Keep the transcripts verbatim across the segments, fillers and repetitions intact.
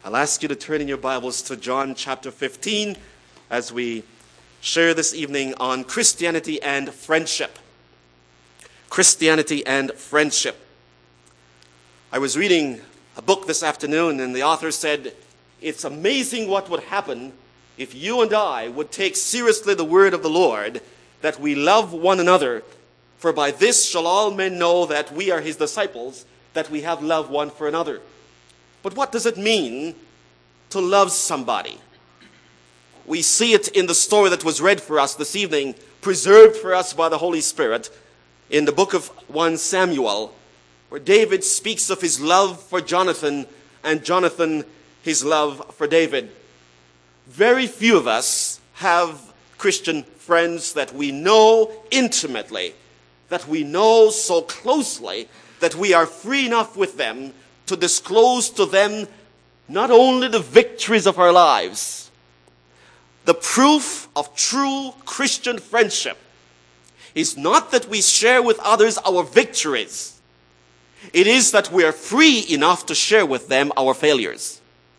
I'll ask you to turn in your Bibles to John chapter fifteen as we share this evening on Christianity and friendship. Christianity and friendship. I was reading a book this afternoon, and the author said, it's amazing what would happen if you and I would take seriously the word of the Lord, that we love one another, for by this shall all men know that we are his disciples, that we have love one for another. But what does it mean to love somebody? We see it in the story that was read for us this evening, preserved for us by the Holy Spirit, in the book of First Samuel, where David speaks of his love for Jonathan, and Jonathan his love for David. Very few of us have Christian friends that we know intimately, that we know so closely, that we are free enough with them to disclose to them not only the victories of our lives. The proof of true Christian friendship is not that we share with others our victories. It is that we are free enough to share with them our failures.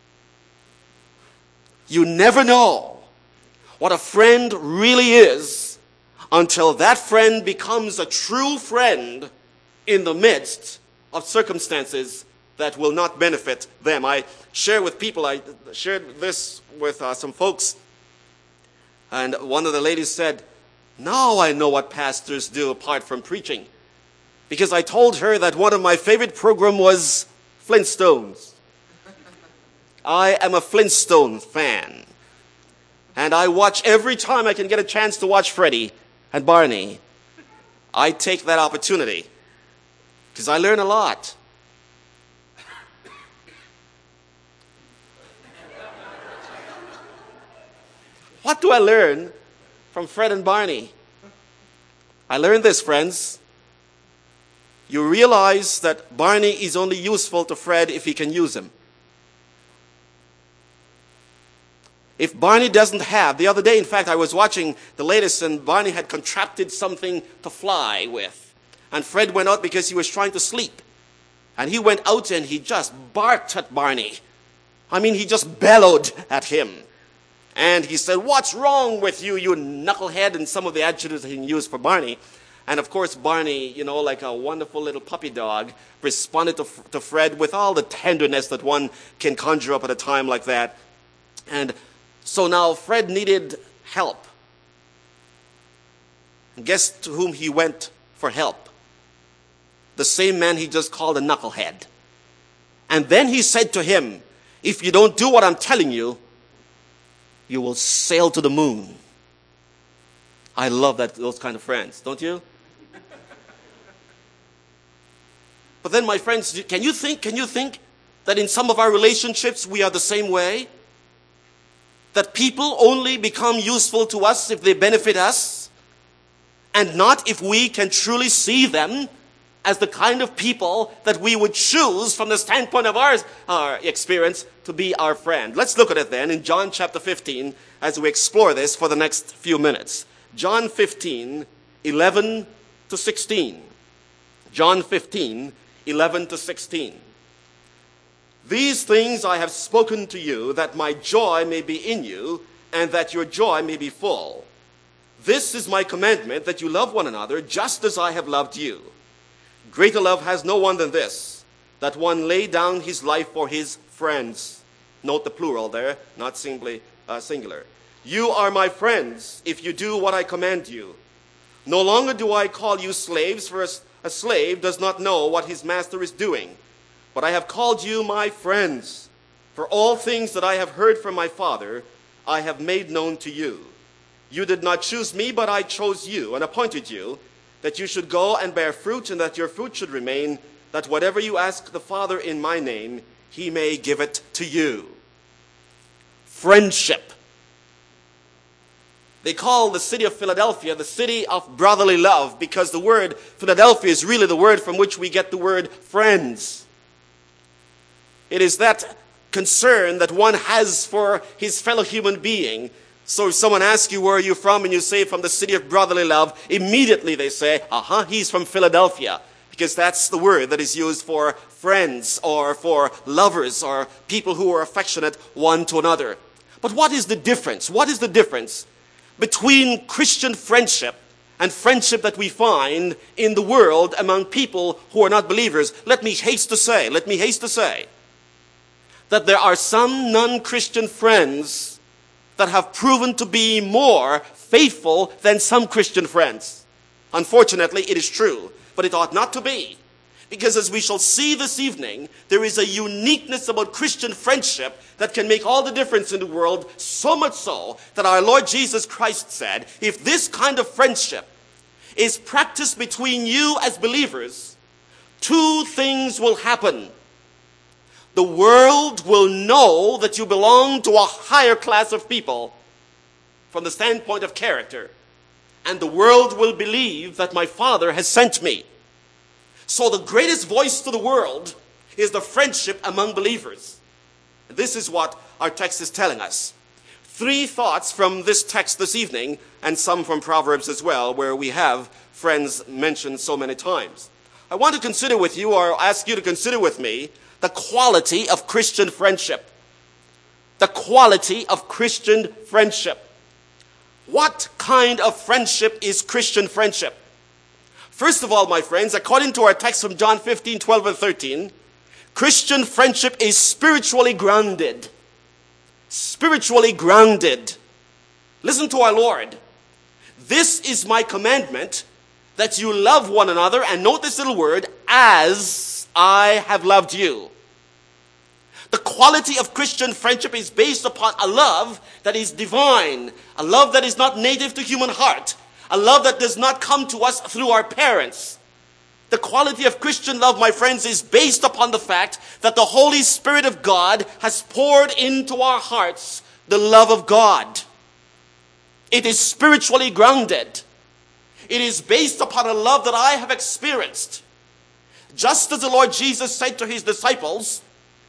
You never know what a friend really is until that friend becomes a true friend in the midst of circumstances that will not benefit them. I share with people, I shared this with uh, some folks, and one of the ladies said, now I know what pastors do apart from preaching. Because I told her that one of my favorite programs was Flintstones. I am a Flintstone fan. And I watch every time I can get a chance to watch Freddie and Barney. I take that opportunity because I learn a lot. What do I learn from Fred and Barney? I learned this, friends. You realize that Barney is only useful to Fred if he can use him. If Barney doesn't have, the other day, in fact, I was watching the latest, and Barney had contracted something to fly with. And Fred went out because he was trying to sleep. And he went out and he just barked at Barney. I mean, he just bellowed at him. And he said, what's wrong with you, you knucklehead, and some of the adjectives he used for Barney. And of course, Barney, you know, like a wonderful little puppy dog, responded to, to Fred with all the tenderness that one can conjure up at a time like that. And so now Fred needed help. And guess to whom he went for help? The same man he just called a knucklehead. And then he said to him, if you don't do what I'm telling you, you will sail to the moon. I love that, those kind of friends, don't you? But then, my friends, can you think, can you think that in some of our relationships we are the same way? That people only become useful to us if they benefit us, and not if we can truly see them as the kind of people that we would choose from the standpoint of our, our experience to be our friend. Let's look at it then in John chapter fifteen as we explore this for the next few minutes. John fifteen, eleven to sixteen. John fifteen, eleven to sixteen. These things I have spoken to you, that my joy may be in you, and that your joy may be full. This is my commandment, that you love one another, just as I have loved you. Greater love has no one than this, that one lay down his life for his friends. Note the plural there, not simply uh, singular. You are my friends if you do what I command you. No longer do I call you slaves, for a, a slave does not know what his master is doing. But I have called you my friends, for all things that I have heard from my Father, I have made known to you. You did not choose me, but I chose you and appointed you, that you should go and bear fruit, and that your fruit should remain, that whatever you ask the Father in my name, he may give it to you. Friendship. They call the city of Philadelphia the city of brotherly love, because the word Philadelphia is really the word from which we get the word friends. It is that concern that one has for his fellow human being. So if someone asks you, where are you from? And you say, from the city of brotherly love, immediately they say, uh-huh, he's from Philadelphia. Because that's the word that is used for friends or for lovers or people who are affectionate one to another. But what is the difference? What is the difference between Christian friendship and friendship that we find in the world among people who are not believers? Let me haste to say, let me haste to say that there are some non-Christian friends that have proven to be more faithful than some Christian friends. Unfortunately, it is true, but it ought not to be. Because as we shall see this evening, there is a uniqueness about Christian friendship that can make all the difference in the world, so much so that our Lord Jesus Christ said, if this kind of friendship is practiced between you as believers, two things will happen. The world will know that you belong to a higher class of people from the standpoint of character, and the world will believe that my Father has sent me. So the greatest voice to the world is the friendship among believers. This is what our text is telling us. Three thoughts from this text this evening, and some from Proverbs as well, where we have friends mentioned so many times. I want to consider with you, or ask you to consider with me, the quality of Christian friendship. The quality of Christian friendship. What kind of friendship is Christian friendship? First of all, my friends, according to our text from John fifteen, twelve, and thirteen, Christian friendship is spiritually grounded. Spiritually grounded. Listen to our Lord. This is my commandment, that you love one another, and note this little word, as I have loved you. The quality of Christian friendship is based upon a love that is divine, a love that is not native to human heart, a love that does not come to us through our parents. The quality of Christian love, my friends, is based upon the fact that the Holy Spirit of God has poured into our hearts the love of God. It is spiritually grounded. It is based upon a love that I have experienced. Just as the Lord Jesus said to his disciples,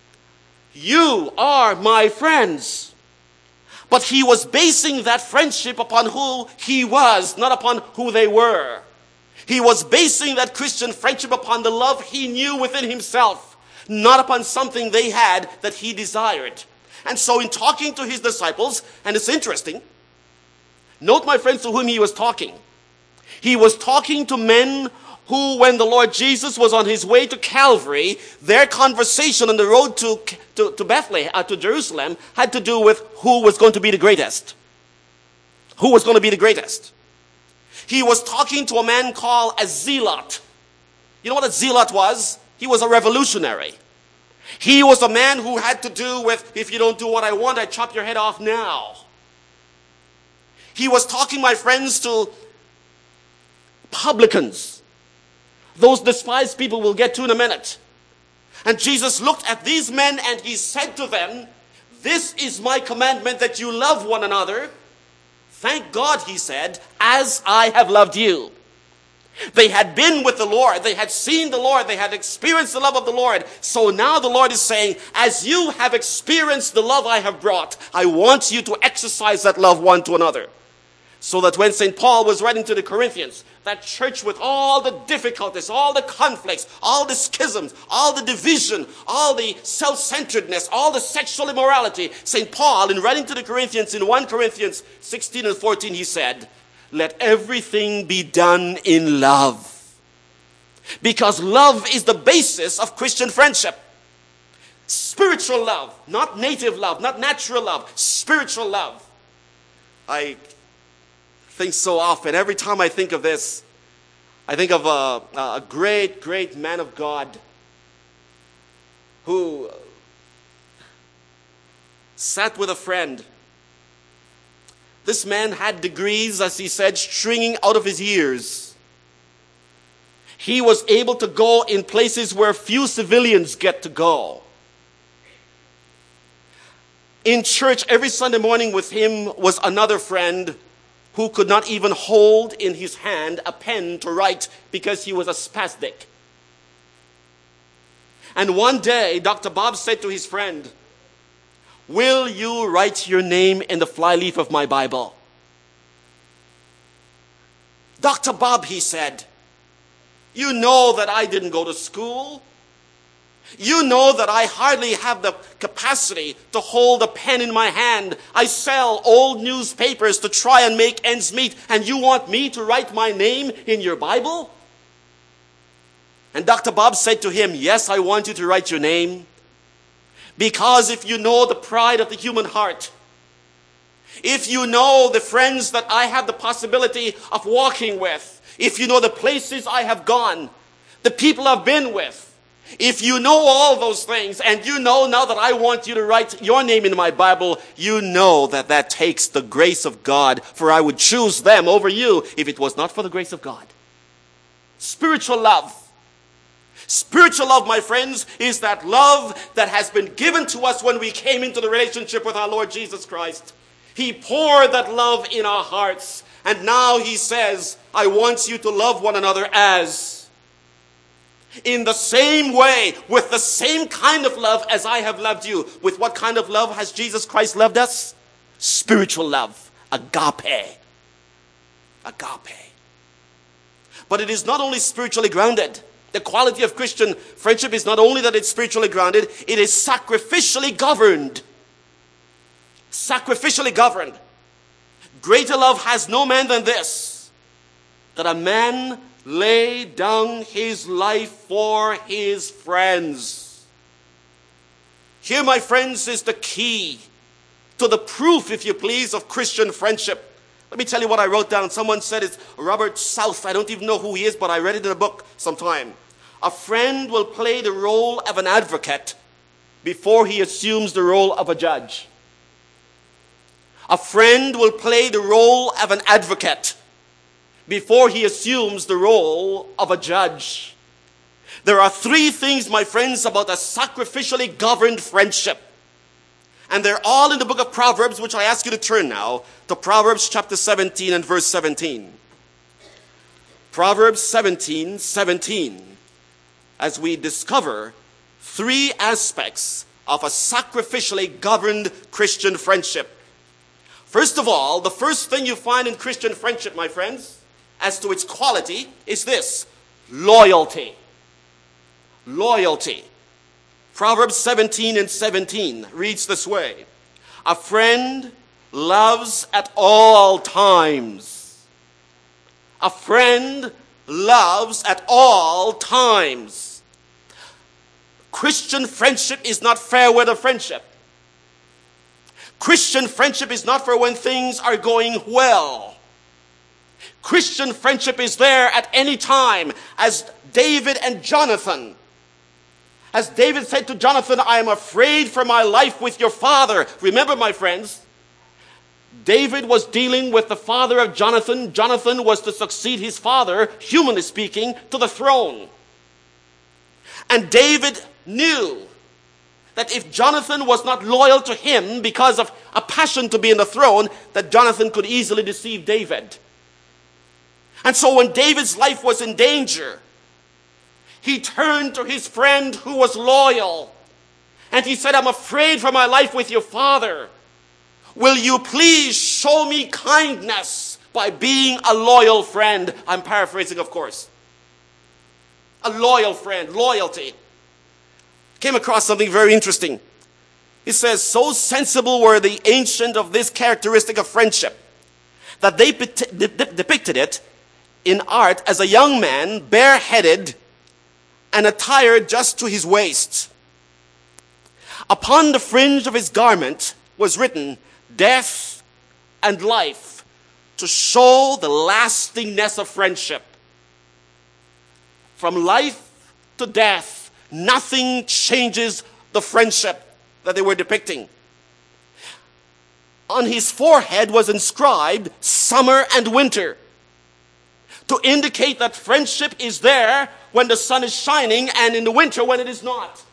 you are my friends. But he was basing that friendship upon who he was, not upon who they were. He was basing that Christian friendship upon the love he knew within himself, not upon something they had that he desired. And so in talking to his disciples, and it's interesting, note, my friends, to whom he was talking. He was talking to men who, when the Lord Jesus was on his way to Calvary, their conversation on the road to, to, to Bethlehem, uh, to Jerusalem, had to do with who was going to be the greatest. Who was going to be the greatest. He was talking to a man called a zealot. You know what a zealot was? He was a revolutionary. He was a man who had to do with, if you don't do what I want, I chop your head off now. He was talking, my friends, to publicans. Those despised people we'll get to in a minute. And Jesus looked at these men and he said to them, this is my commandment, that you love one another. Thank God, he said, as I have loved you. They had been with the Lord. They had seen the Lord. They had experienced the love of the Lord. So now the Lord is saying, as you have experienced the love I have brought, I want you to exercise that love one to another. So that when Saint Paul was writing to the Corinthians, that church with all the difficulties, all the conflicts, all the schisms, all the division, all the self-centeredness, all the sexual immorality, Saint Paul, in writing to the Corinthians in First Corinthians sixteen and fourteen, he said, let everything be done in love. Because love is the basis of Christian friendship. Spiritual love, not native love, not natural love, spiritual love. I think so often, every time I think of this, I think of a, a great, great man of God who sat with a friend. This man had degrees, as he said, stringing out of his ears. He was able to go in places where few civilians get to go. In church every Sunday morning with him was another friend who could not even hold in his hand a pen to write because he was a spastic. And one day, Doctor Bob said to his friend, will you write your name in the flyleaf of my Bible? Doctor Bob, he said, you know that I didn't go to school. You know that I hardly have the capacity to hold a pen in my hand. I sell old newspapers to try and make ends meet, and you want me to write my name in your Bible? And Doctor Bob said to him, yes, I want you to write your name, because if you know the pride of the human heart, if you know the friends that I have the possibility of walking with, if you know the places I have gone, the people I've been with, if you know all those things, and you know now that I want you to write your name in my Bible, you know that that takes the grace of God, for I would choose them over you if it was not for the grace of God. Spiritual love. Spiritual love, my friends, is that love that has been given to us when we came into the relationship with our Lord Jesus Christ. He poured that love in our hearts, and now he says, I want you to love one another as in the same way, with the same kind of love as I have loved you. With what kind of love has Jesus Christ loved us? Spiritual love. Agape. Agape. But it is not only spiritually grounded. The quality of Christian friendship is not only that it's spiritually grounded, it is sacrificially governed. Sacrificially governed. Greater love has no man than this, that a man lay down his life for his friends. Here, my friends, is the key to the proof, if you please, of Christian friendship. Let me tell you what I wrote down. Someone said it's Robert South. I don't even know who he is, but I read it in a book sometime. A friend will play the role of an advocate before he assumes the role of a judge. A friend will play the role of an advocate before he assumes the role of a judge. There are three things, my friends, about a sacrificially governed friendship. And they're all in the book of Proverbs, which I ask you to turn now to Proverbs chapter seventeen and verse seventeen. Proverbs seventeen, seventeen. As we discover three aspects of a sacrificially governed Christian friendship. First of all, the first thing you find in Christian friendship, my friends, as to its quality, is this: loyalty. Loyalty. Proverbs seventeen and seventeen reads this way: a friend loves at all times. A friend loves at all times. Christian friendship is not fair weather friendship. Christian friendship is not for when things are going well. Christian friendship is there at any time, as David and Jonathan. As David said to Jonathan, I am afraid for my life with your father. Remember, my friends, David was dealing with the father of Jonathan. Jonathan was to succeed his father, humanly speaking, to the throne. And David knew that if Jonathan was not loyal to him because of a passion to be in the throne, that Jonathan could easily deceive David. And so when David's life was in danger, he turned to his friend who was loyal. And he said, I'm afraid for my life with your father. Will you please show me kindness by being a loyal friend? I'm paraphrasing, of course. A loyal friend, loyalty. Came across something very interesting. It says, so sensible were the ancient of this characteristic of friendship, that they depicted it in art as a young man, bareheaded and attired just to his waist. Upon the fringe of his garment was written, death and life, to show the lastingness of friendship. From life to death, nothing changes the friendship that they were depicting. On his forehead was inscribed summer and winter, to indicate that friendship is there when the sun is shining and in the winter when it is not.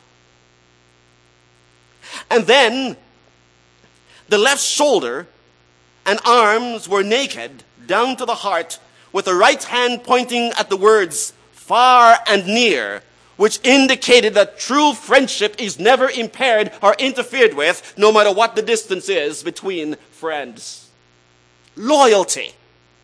And then the left shoulder and arms were naked down to the heart, with the right hand pointing at the words far and near, which indicated that true friendship is never impaired or interfered with, no matter what the distance is between friends. Loyalty.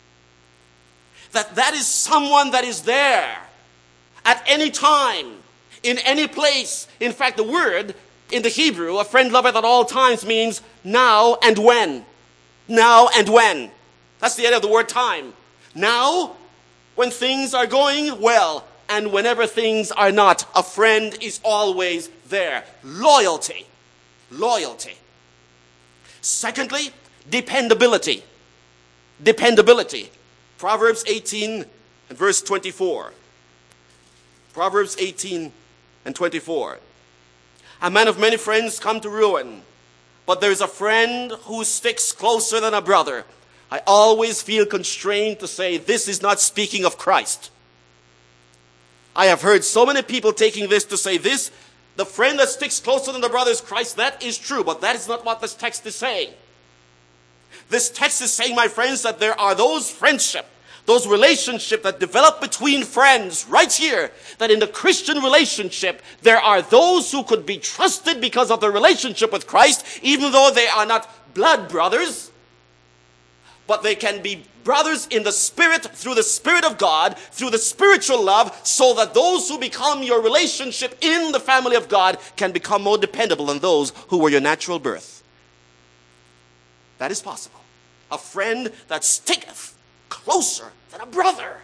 That that is someone that is there at any time, in any place. In fact, the word in the Hebrew, a friend loveth at all times, means now and when. Now and when. That's the end of the word time. Now, when things are going well, and whenever things are not, a friend is always there. Loyalty. Loyalty. Secondly, dependability. Dependability. Proverbs eighteen and verse twenty-four. Proverbs eighteen and twenty-four. A man of many friends come to ruin, but there is a friend who sticks closer than a brother. I always feel constrained to say this is not speaking of Christ. I have heard so many people taking this to say this, the friend that sticks closer than the brother is Christ. That is true, but that is not what this text is saying. This text is saying, my friends, that there are those friendship, those relationships that develop between friends right here, that in the Christian relationship, there are those who could be trusted because of their relationship with Christ, even though they are not blood brothers, but they can be brothers in the Spirit, through the Spirit of God, through the spiritual love, so that those who become your relationship in the family of God can become more dependable than those who were your natural birth. That is possible. A friend that sticketh closer than a brother.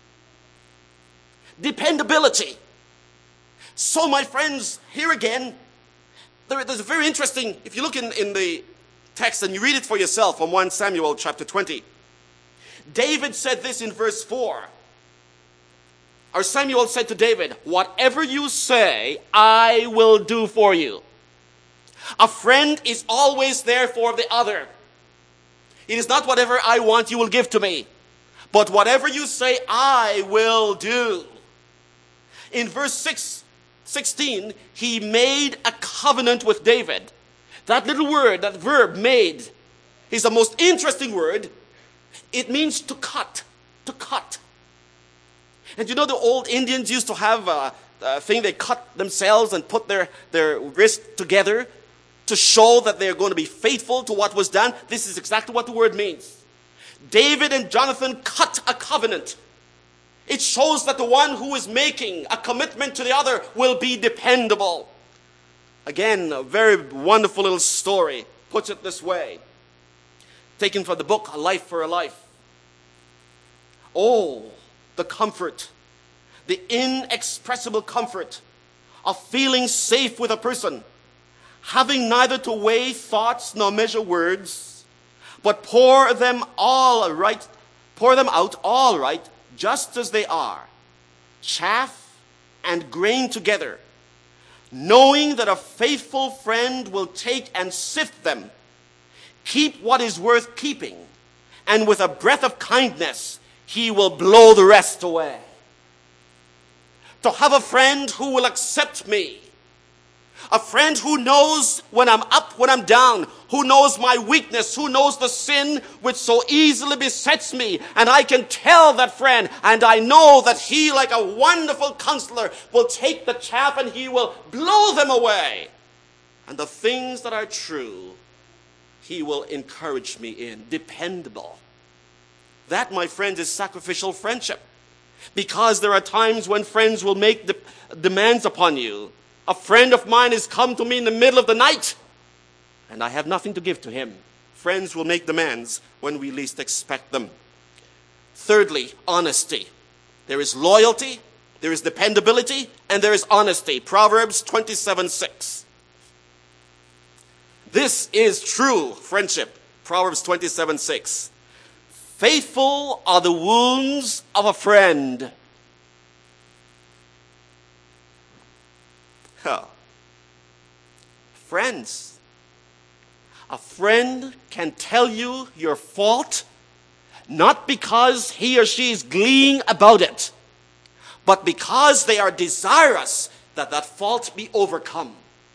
Dependability. So, my friends, here again, there, there's a very interesting, if you look in, in the text and you read it for yourself from First Samuel chapter twenty. David said this in verse four. Or Samuel said to David, whatever you say, I will do for you. A friend is always there for the other. It is not whatever I want you will give to me, but whatever you say, I will do. In verse six, sixteen, he made a covenant with David. That little word, that verb, made, is the most interesting word. It means to cut, to cut. And you know the old Indians used to have a, a thing, they cut themselves and put their, their wrist together to show that they're going to be faithful to what was done. This is exactly what the word means. David and Jonathan cut a covenant. It shows that the one who is making a commitment to the other will be dependable. Again, a very wonderful little story. Puts it this way. Taken from the book, A Life for a Life. Oh, the comfort, the inexpressible comfort of feeling safe with a person, having neither to weigh thoughts nor measure words, but pour them all right, pour them out all right, just as they are, chaff and grain together, knowing that a faithful friend will take and sift them, keep what is worth keeping, and with a breath of kindness, he will blow the rest away. To have a friend who will accept me, a friend who knows when I'm up, when I'm down, who knows my weakness, who knows the sin which so easily besets me. And I can tell that friend, and I know that he, like a wonderful counselor, will take the chaff and he will blow them away. And the things that are true, he will encourage me in. Dependable. That, my friends, is sacrificial friendship. Because there are times when friends will make de- demands upon you. A friend of mine has come to me in the middle of the night, and I have nothing to give to him. Friends will make demands when we least expect them. Thirdly, honesty. There is loyalty, there is dependability, and there is honesty. Proverbs twenty-seven six. This is true friendship. Proverbs twenty-seven six. Faithful are the wounds of a friend. Huh. Friends. A friend can tell you your fault, not because he or she is gleeing about it, but because they are desirous that that fault be overcome.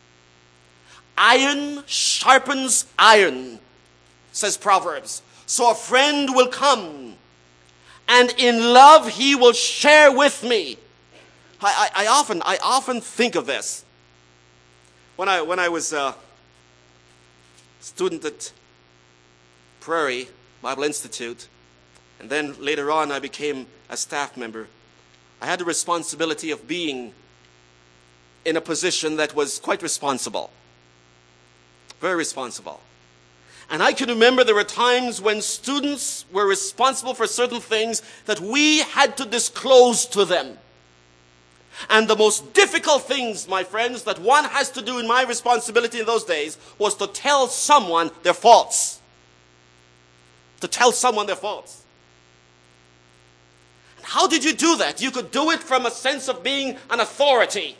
Iron sharpens iron, says Proverbs. So a friend will come, and in love he will share with me. I, I, I often I often think of this. When I when I was a student at Prairie Bible Institute, and then later on I became a staff member, I had the responsibility of being in a position that was quite responsible. Very responsible. And I can remember there were times when students were responsible for certain things that we had to disclose to them. And the most difficult things, my friends, that one has to do in my responsibility in those days was to tell someone their faults. To tell someone their faults. And how did you do that? You could do it from a sense of being an authority.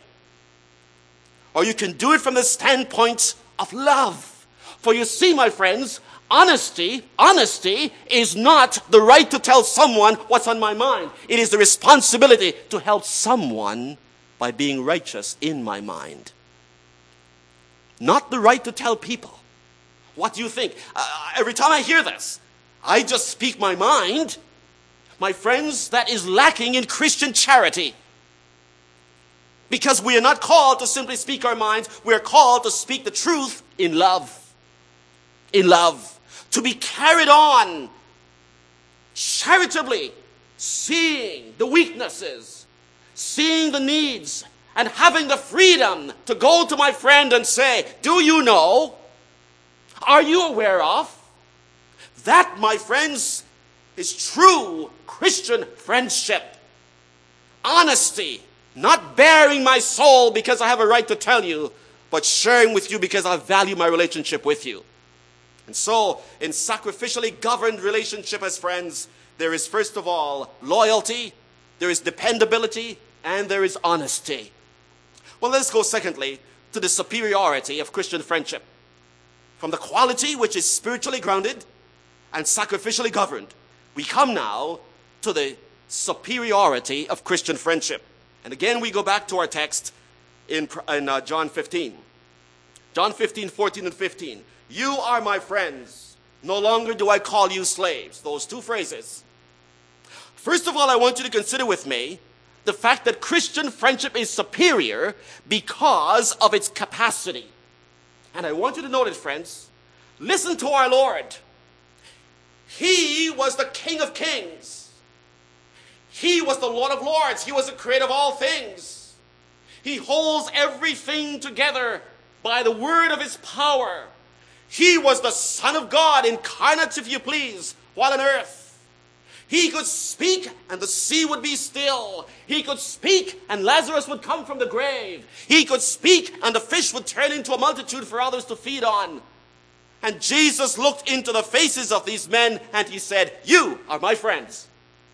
Or you can do it from the standpoint of love. For you see, my friends, honesty, honesty is not the right to tell someone what's on my mind. It is the responsibility to help someone by being righteous in my mind. Not the right to tell people what you think. Uh, every time I hear this, I just speak my mind. My friends, that is lacking in Christian charity. Because we are not called to simply speak our minds. We are called to speak the truth in love. In love. To be carried on charitably, seeing the weaknesses, seeing the needs, and having the freedom to go to my friend and say, do you know? Are you aware of? That, my friends, is true Christian friendship. Honesty. Not bearing my soul because I have a right to tell you, but sharing with you because I value my relationship with you. And so, in sacrificially governed relationship as friends, there is first of all loyalty, there is dependability, and there is honesty. Well, let's go secondly to the superiority of Christian friendship. From the quality which is spiritually grounded and sacrificially governed, we come now to the superiority of Christian friendship. And again, we go back to our text in, in uh, John fifteen. John fifteen, fourteen, and fifteen. You are my friends. No longer do I call you slaves. Those two phrases. First of all, I want you to consider with me the fact that Christian friendship is superior because of its capacity. And I want you to notice, friends, listen to our Lord. He was the King of Kings. He was the Lord of Lords. He was the creator of all things. He holds everything together by the word of his power. He was the Son of God, incarnate, if you please, while on earth. He could speak and the sea would be still. He could speak and Lazarus would come from the grave. He could speak and the fish would turn into a multitude for others to feed on. And Jesus looked into the faces of these men and he said, you are my friends.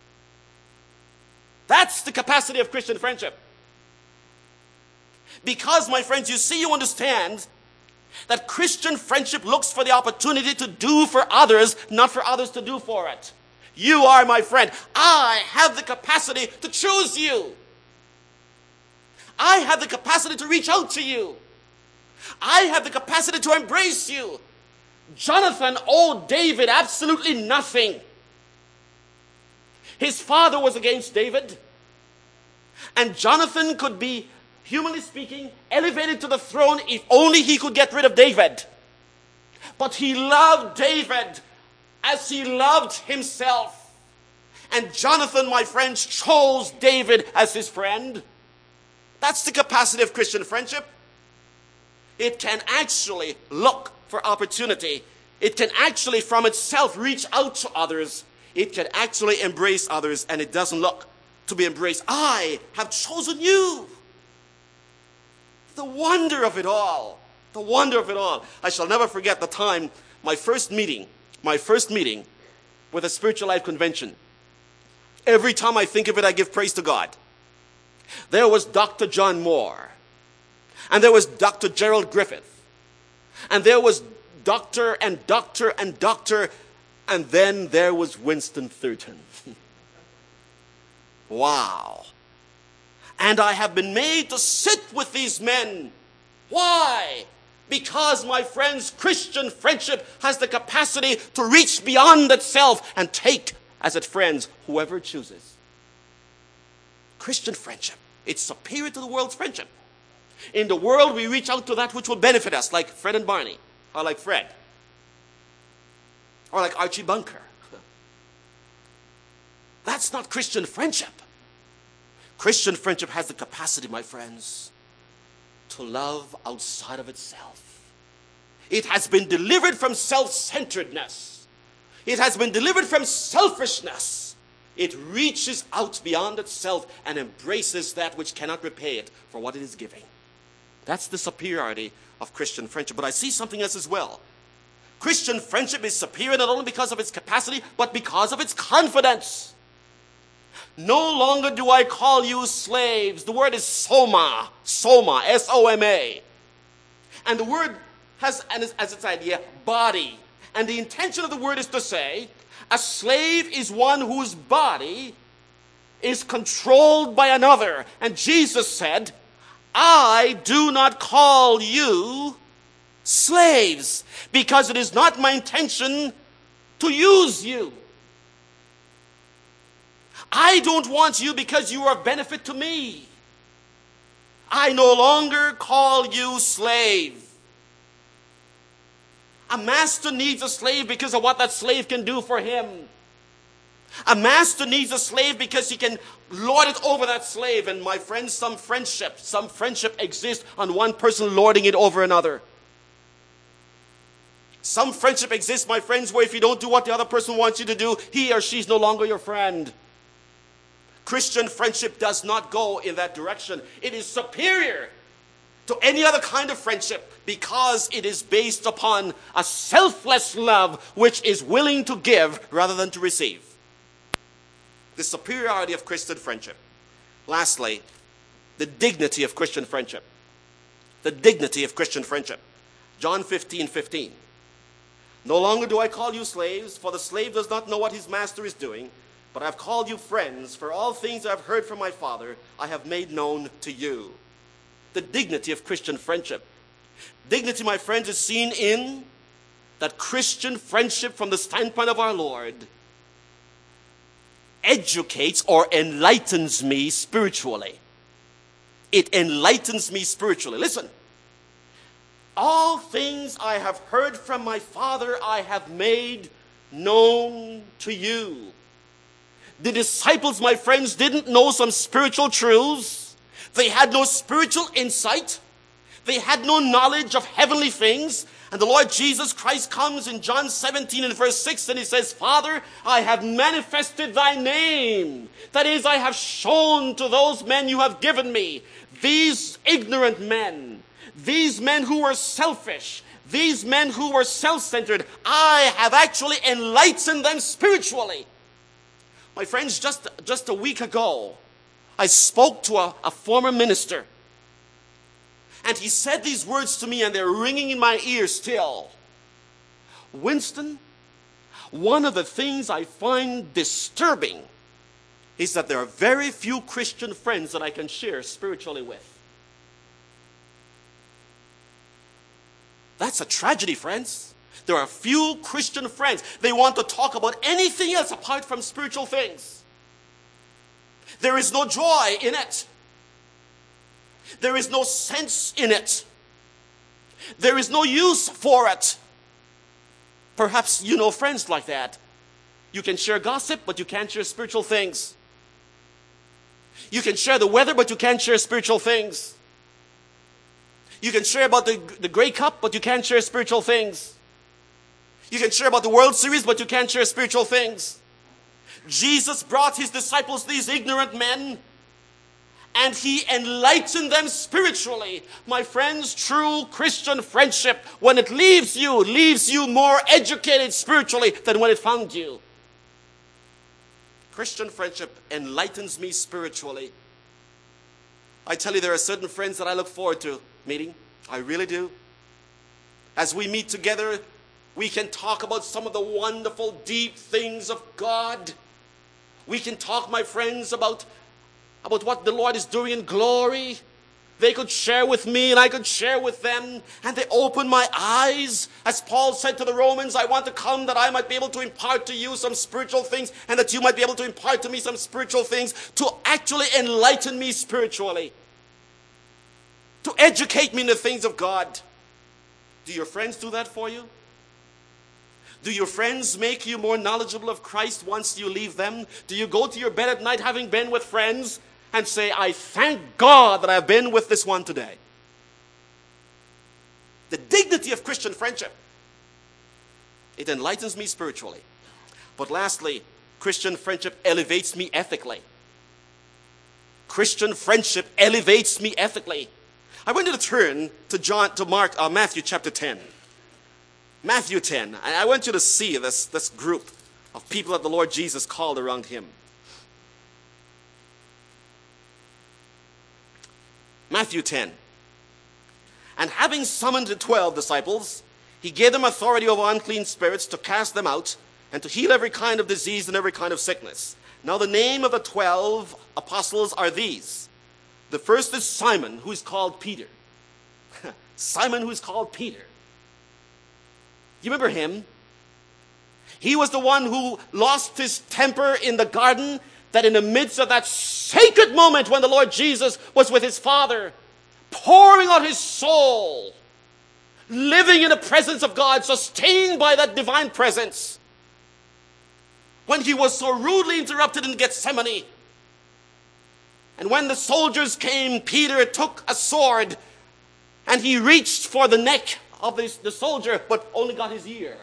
That's the capacity of Christian friendship. Because, my friends, you see, you understand that Christian friendship looks for the opportunity to do for others, not for others to do for it. You are my friend. I have the capacity to choose you. I have the capacity to reach out to you. I have the capacity to embrace you. Jonathan owed David absolutely nothing. His father was against David. And Jonathan could be, humanly speaking, elevated to the throne if only he could get rid of David. But he loved David as he loved himself. And Jonathan, my friends, chose David as his friend. That's the capacity of Christian friendship. It can actually look for opportunity. It can actually from itself reach out to others. It can actually embrace others, and it doesn't look to be embraced. I have chosen you. The wonder of it all. The wonder of it all. I shall never forget the time, my first meeting, my first meeting with a Spiritual Life Convention. Every time I think of it, I give praise to God. There was Doctor John Moore. And there was Doctor Gerald Griffith. And there was doctor and doctor and doctor. And then there was Winston Thurton. Wow. And I have been made to sit with these men. Why? Because, my friends, Christian friendship has the capacity to reach beyond itself and take as its friends whoever it chooses. Christian friendship. It's superior to the world's friendship. In the world, we reach out to that which will benefit us, like Fred and Barney, or like Fred, or like Archie Bunker. That's not Christian friendship. Christian friendship has the capacity, my friends, to love outside of itself. It has been delivered from self-centeredness. It has been delivered from selfishness. It reaches out beyond itself and embraces that which cannot repay it for what it is giving. That's the superiority of Christian friendship. But I see something else as well. Christian friendship is superior not only because of its capacity, but because of its confidence. No longer do I call you slaves. The word is soma, soma, S O M A. And the word has as its idea body. And the intention of the word is to say, a slave is one whose body is controlled by another. And Jesus said, I do not call you slaves, because it is not my intention to use you. I don't want you because you are of benefit to me. I no longer call you slave. A master needs a slave because of what that slave can do for him. A master needs a slave because he can lord it over that slave. And my friends, some friendship, some friendship exists on one person lording it over another. Some friendship exists, my friends, where if you don't do what the other person wants you to do, he or she is no longer your friend. Christian friendship does not go in that direction. It is superior to any other kind of friendship because it is based upon a selfless love which is willing to give rather than to receive. The superiority of Christian friendship. Lastly, the dignity of Christian friendship. The dignity of Christian friendship. John fifteen fifteen. No longer do I call you slaves, for the slave does not know what his master is doing, but I have called you friends, for all things I have heard from my Father I have made known to you. The dignity of Christian friendship. Dignity, my friends, is seen in that Christian friendship from the standpoint of our Lord educates or enlightens me spiritually. It enlightens me spiritually. Listen. All things I have heard from my Father I have made known to you. The disciples, my friends, didn't know some spiritual truths. They had no spiritual insight. They had no knowledge of heavenly things. And the Lord Jesus Christ comes in John seventeen and verse six and he says, Father, I have manifested thy name. That is, I have shown to those men you have given me. These ignorant men, these men who were selfish, these men who were self-centered, I have actually enlightened them spiritually. My friends, just, just a week ago, I spoke to a, a former minister. And he said these words to me, and they're ringing in my ears still. Winston, one of the things I find disturbing is that there are very few Christian friends that I can share spiritually with. That's a tragedy, friends. There are few Christian friends. They want to talk about anything else apart from spiritual things. There is no joy in it. There is no sense in it. There is no use for it. Perhaps you know friends like that. You can share gossip, but you can't share spiritual things. You can share the weather, but you can't share spiritual things. You can share about the, the Grey Cup, but you can't share spiritual things. You can share about the World Series, but you can't share spiritual things. Jesus brought his disciples, these ignorant men, and he enlightened them spiritually. My friends, true Christian friendship, when it leaves you, leaves you more educated spiritually than when it found you. Christian friendship enlightens me spiritually. I tell you, there are certain friends that I look forward to meeting. I really do. As we meet together, we can talk about some of the wonderful, deep things of God. We can talk, my friends, about, about what the Lord is doing in glory. They could share with me and I could share with them. And they open my eyes. As Paul said to the Romans, I want to come that I might be able to impart to you some spiritual things and that you might be able to impart to me some spiritual things to actually enlighten me spiritually. To educate me in the things of God. Do your friends do that for you? Do your friends make you more knowledgeable of Christ once you leave them? Do you go to your bed at night having been with friends and say, I thank God that I've been with this one today? The dignity of Christian friendship. It enlightens me spiritually. But lastly, Christian friendship elevates me ethically. Christian friendship elevates me ethically. I want you to turn to John, to Mark, uh, Matthew chapter ten. Matthew ten. And I want you to see this, this group of people that the Lord Jesus called around him. Matthew ten. And having summoned the twelve disciples, he gave them authority over unclean spirits to cast them out and to heal every kind of disease and every kind of sickness. Now the name of the twelve apostles are these. The first is Simon, who is called Peter. Simon, who is called Peter. You remember him? He was the one who lost his temper in the garden, that in the midst of that sacred moment when the Lord Jesus was with his Father, pouring out his soul, living in the presence of God, sustained by that divine presence, when he was so rudely interrupted in Gethsemane. And when the soldiers came, Peter took a sword and he reached for the neck of this, the soldier, but only got his ear.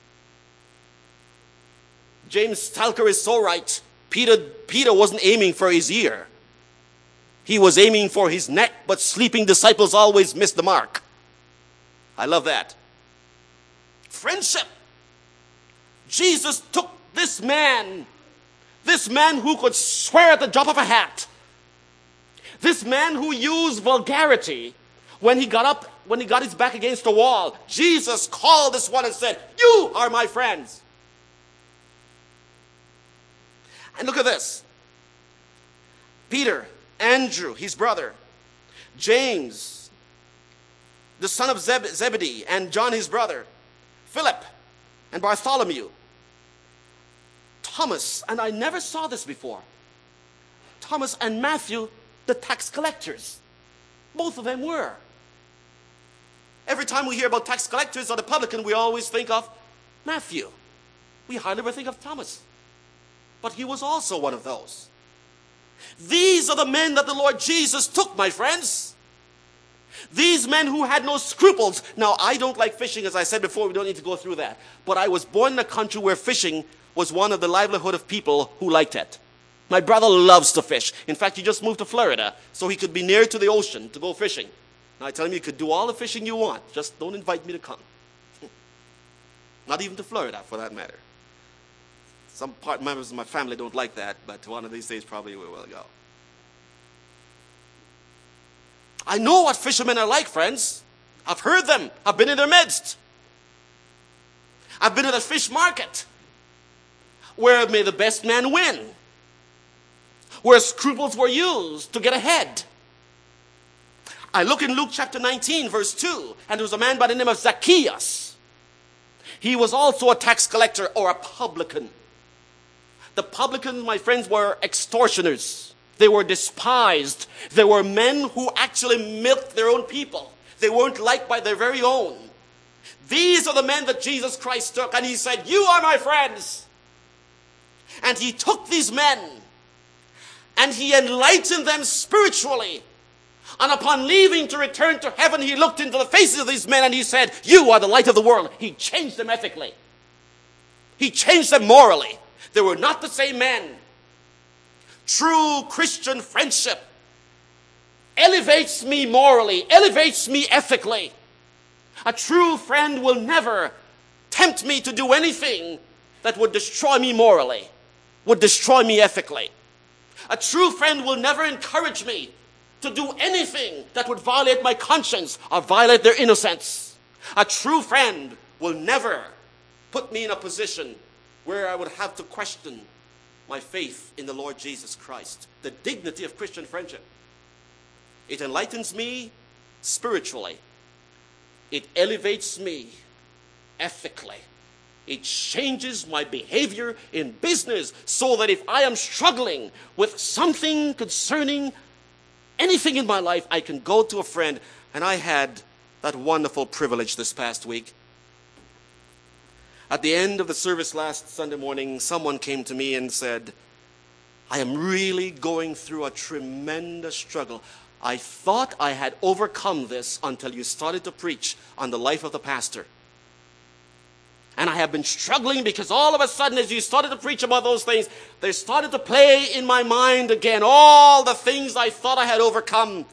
James Stalker is so right. Peter, Peter wasn't aiming for his ear. He was aiming for his neck, but sleeping disciples always miss the mark. I love that. Friendship. Jesus took this man, this man who could swear at the drop of a hat, this man who used vulgarity when he got up, when he got his back against the wall. Jesus called this one and said, "You are my friends." And look at this. Peter, Andrew, his brother, James, the son of Zeb- Zebedee, and John, his brother, Philip, and Bartholomew, Thomas, and I never saw this before, Thomas and Matthew, the tax collectors. Both of them were. Every time we hear about tax collectors or the publican, we always think of Matthew. We hardly ever think of Thomas. But he was also one of those. These are the men that the Lord Jesus took, my friends. These men who had no scruples. Now, I don't like fishing, as I said before. We don't need to go through that. But I was born in a country where fishing was one of the livelihood of people who liked it. My brother loves to fish. In fact, he just moved to Florida so he could be near to the ocean to go fishing. Now, I tell him, you could do all the fishing you want. Just don't invite me to come. Not even to Florida, for that matter. Some part members of my family don't like that, but one of these days probably we will go. I know what fishermen are like, friends. I've heard them. I've been in their midst. I've been at a fish market where may the best man win, where scruples were used to get ahead. I look in Luke chapter nineteen, verse two, and there was a man by the name of Zacchaeus. He was also a tax collector or a publican. The publicans, my friends, were extortioners. They were despised. They were men who actually milked their own people. They weren't liked by their very own. These are the men that Jesus Christ took, and he said, "You are my friends." And he took these men, and he enlightened them spiritually. And upon leaving to return to heaven, he looked into the faces of these men, and he said, "You are the light of the world." He changed them ethically. He changed them morally. They were not the same men. True Christian friendship elevates me morally, elevates me ethically. A true friend will never tempt me to do anything that would destroy me morally, would destroy me ethically. A true friend will never encourage me to do anything that would violate my conscience or violate their innocence. A true friend will never put me in a position where I would have to question my faith in the Lord Jesus Christ. The dignity of Christian friendship. It enlightens me spiritually. It elevates me ethically. It changes my behavior in business so that if I am struggling with something concerning anything in my life, I can go to a friend. And I had that wonderful privilege this past week. At the end of the service last Sunday morning, someone came to me and said, "I am really going through a tremendous struggle. I thought I had overcome this until you started to preach on the life of the pastor. And I have been struggling because all of a sudden as you started to preach about those things, they started to play in my mind again all the things I thought I had overcome.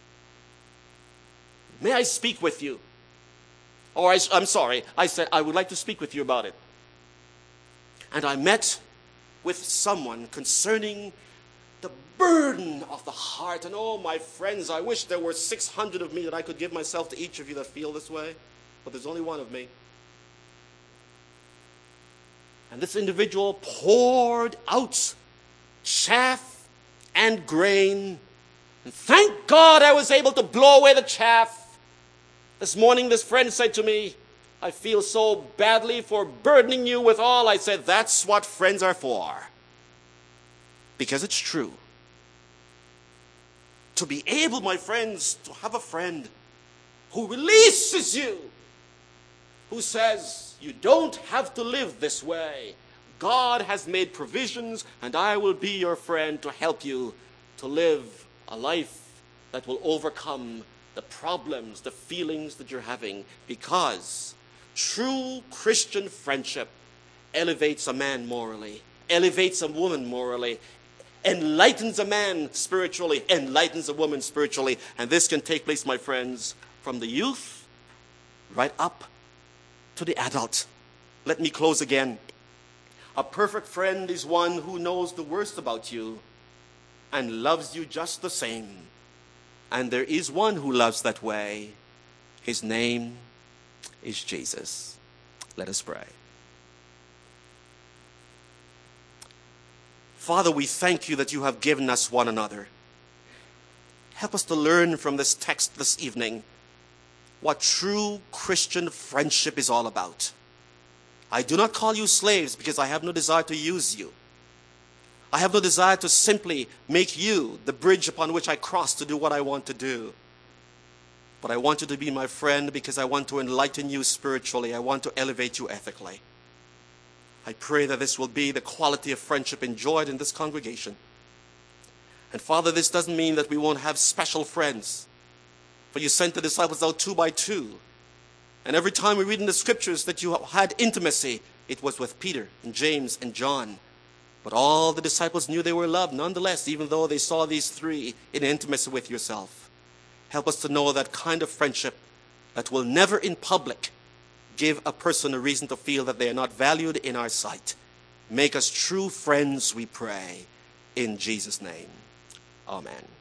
May I speak with you? Or I, I'm sorry, I said I would like to speak with you about it. And I met with someone concerning the burden of the heart. And oh, my friends, I wish there were six hundred of me that I could give myself to each of you that feel this way. But there's only one of me. And this individual poured out chaff and grain. And thank God I was able to blow away the chaff. This morning this friend said to me, I feel so badly for burdening you with all. I said, that's what friends are for. Because it's true. To be able, my friends, to have a friend who releases you, who says, you don't have to live this way. God has made provisions, and I will be your friend to help you to live a life that will overcome the problems, the feelings that you're having, because true Christian friendship elevates a man morally, elevates a woman morally, enlightens a man spiritually, enlightens a woman spiritually. And this can take place, my friends, from the youth right up to the adult. Let me close again. A perfect friend is one who knows the worst about you and loves you just the same. And there is one who loves that way. His name is Jesus. Let us pray. Father, we thank you that you have given us one another. Help us to learn from this text this evening what true Christian friendship is all about. I do not call you slaves because I have no desire to use you. I have no desire to simply make you the bridge upon which I cross to do what I want to do. But I want you to be my friend because I want to enlighten you spiritually. I want to elevate you ethically. I pray that this will be the quality of friendship enjoyed in this congregation. And Father, this doesn't mean that we won't have special friends. For you sent the disciples out two by two. And every time we read in the scriptures that you had intimacy, it was with Peter and James and John. But all the disciples knew they were loved nonetheless, even though they saw these three in intimacy with yourself. Help us to know that kind of friendship that will never in public give a person a reason to feel that they are not valued in our sight. Make us true friends, we pray. In Jesus' name, amen.